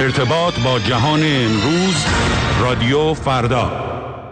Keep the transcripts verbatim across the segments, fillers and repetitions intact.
ارتباط با جهان امروز، رادیو فردا.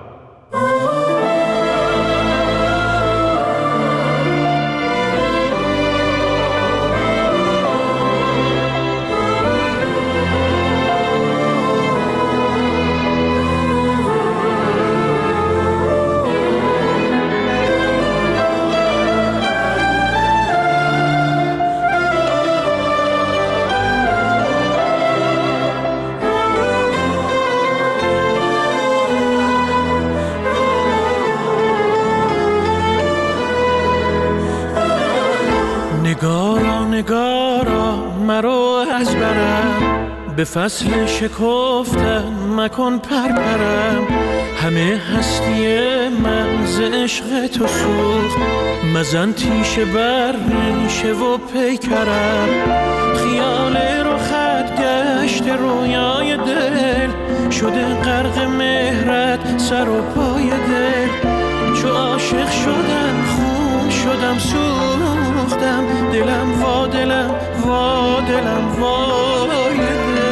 نگارا نگارا مرو از برم، به فصل شکفتن مکن پرپرم. همه هستی من ز عشق تو سوخت، مزن تیشه بر ریشه و پیکرم. خیال رخت گشت رویای دل، شده غرق مهرت سر و پای دل. چو عاشق شدم خون شدم سوختم، دلم وا دلم وا دلم وای دل.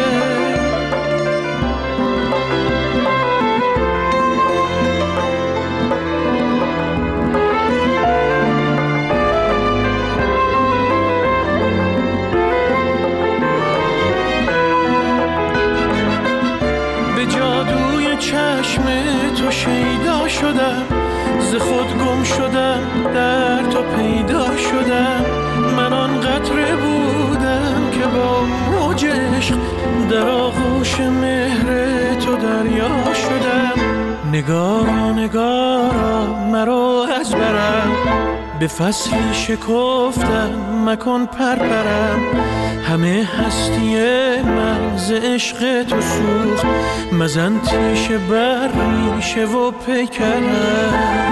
به جادوی چشم تو شیدا شدم، ز خود گم شدم در تو پیدا شدم. من آن قطره بودم که با موج عشق در آغوش مهر تو دریا شدم. نگارا نگارا مرو از برم، به فصل شکفتن مکن پرپرم. همه هستی من ز عشق تو سوخت، مزن تیشه بر ریشه و پیکرم.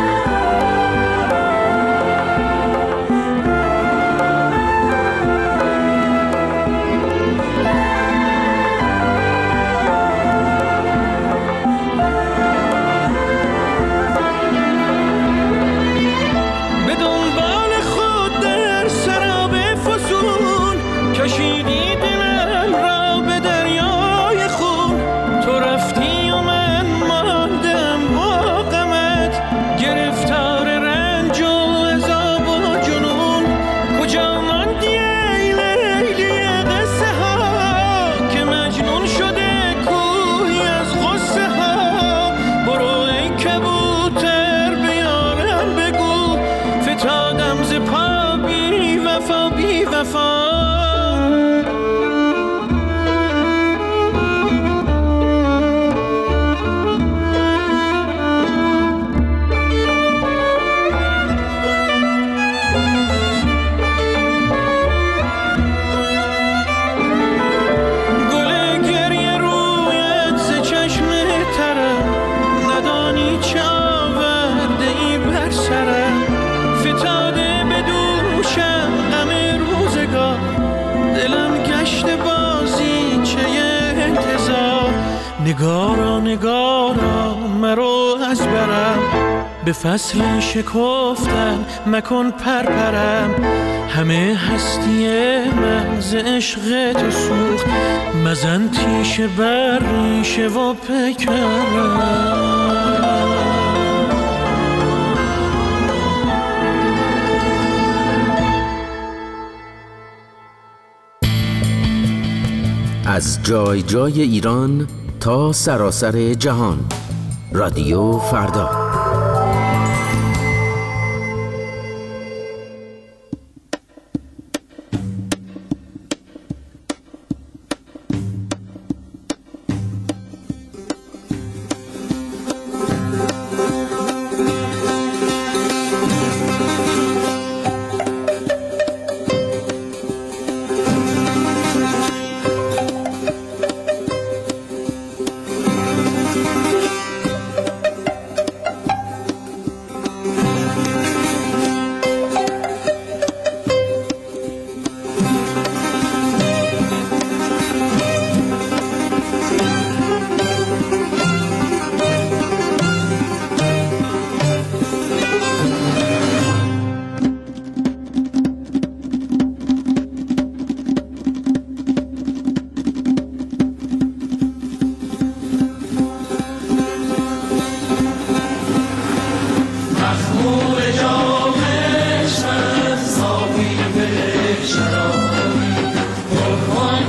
نگارا نگارا مرو از برم، به فصل شکفتن مکن پرپرم. همه هستی من ز عشق تو سوخت، مزن تیشه بر ریشه و پیکرم. از جای جای ایران تا سراسر جهان، رادیو فردا.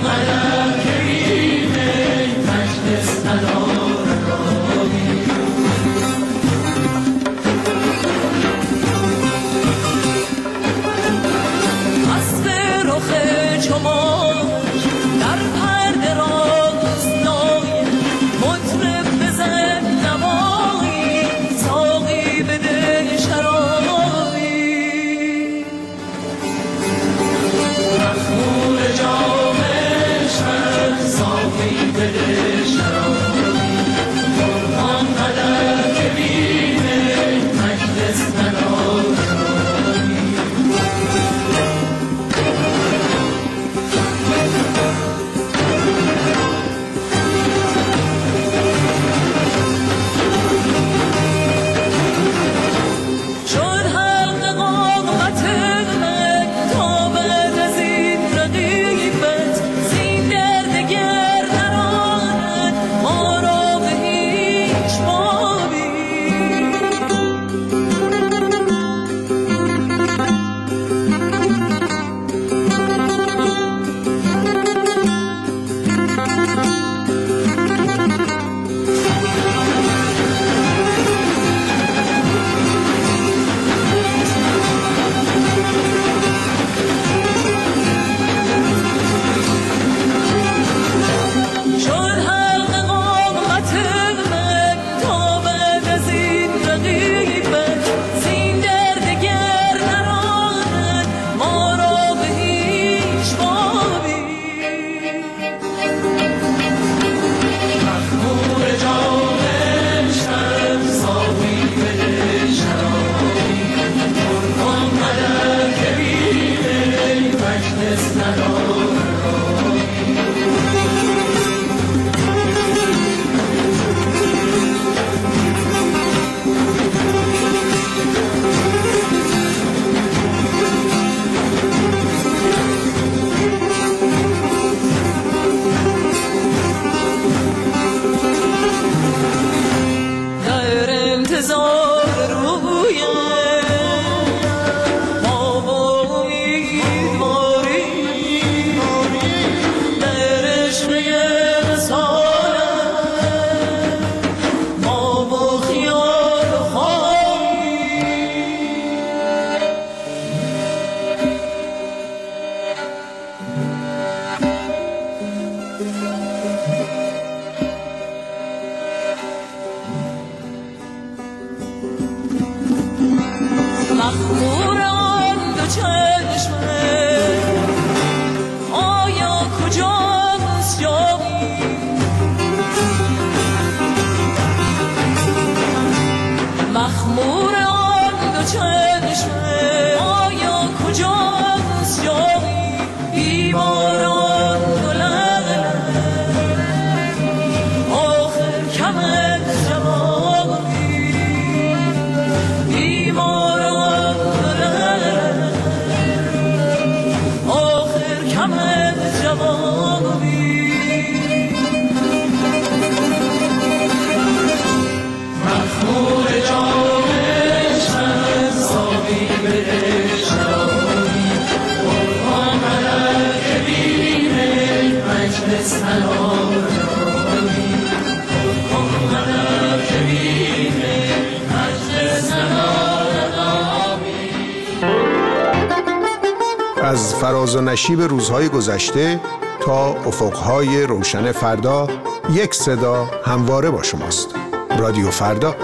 از فراز و نشیب روزهای گذشته تا افقهای روشن فردا، یک صدا همواره با شماست. رادیو فردا.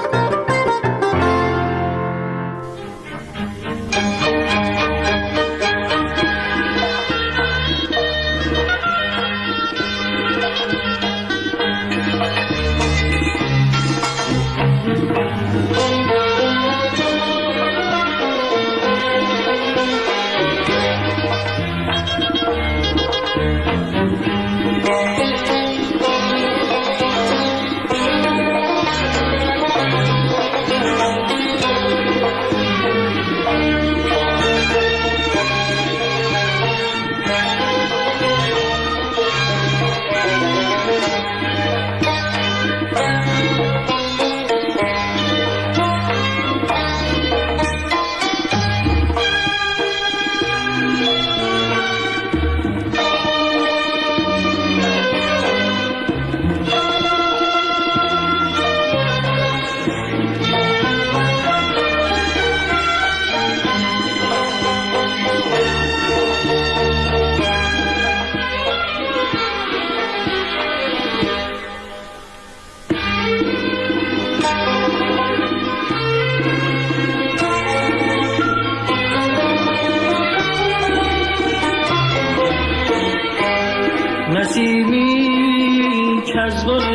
نسیمی که از بار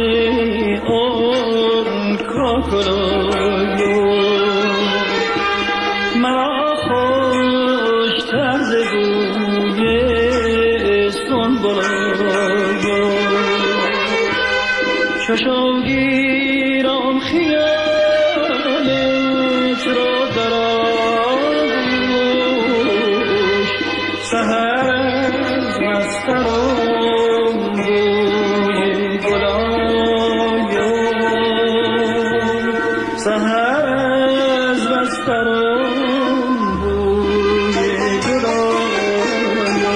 اون کاکلایو مرا خوشتر ز بوی سنبلایو چشم گیرم خیالت را در آغوش سحر از مسترم بوی گلایو سحر از مسترم بوی گلایو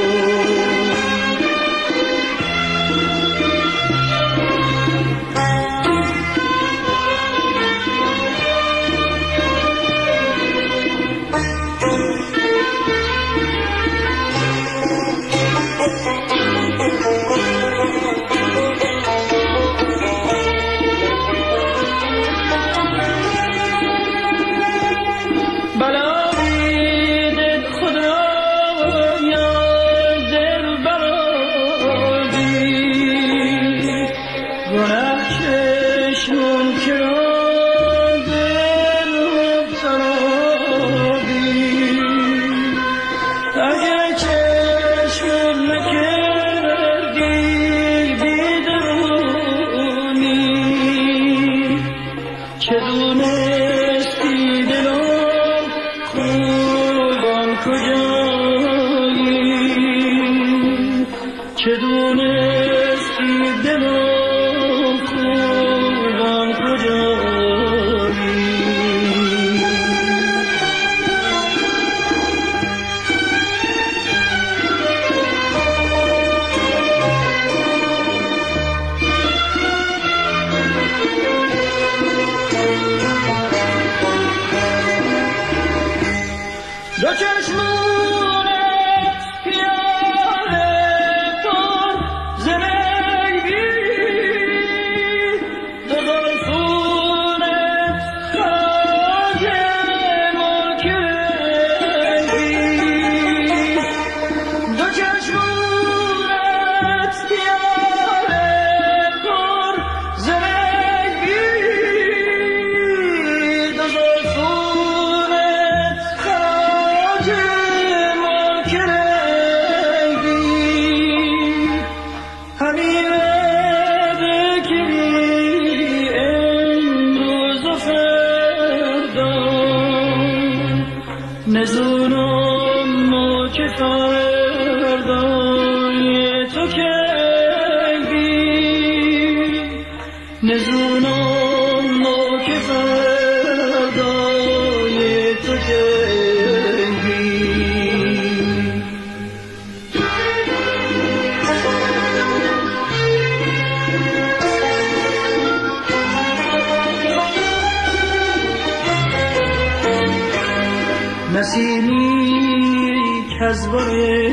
نسیمی که از بار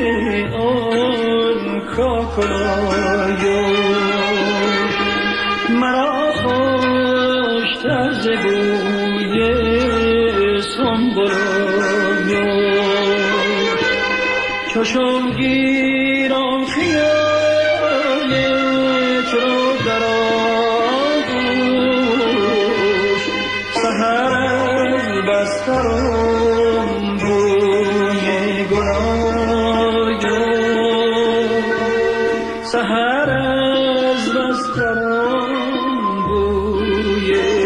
آن کاکلایو مرا خوشتر ز بوی سنبلایو چشم گیرم خیالت را در آغوش سحر از بسترم بوی گلایو سحر از بسترم بوی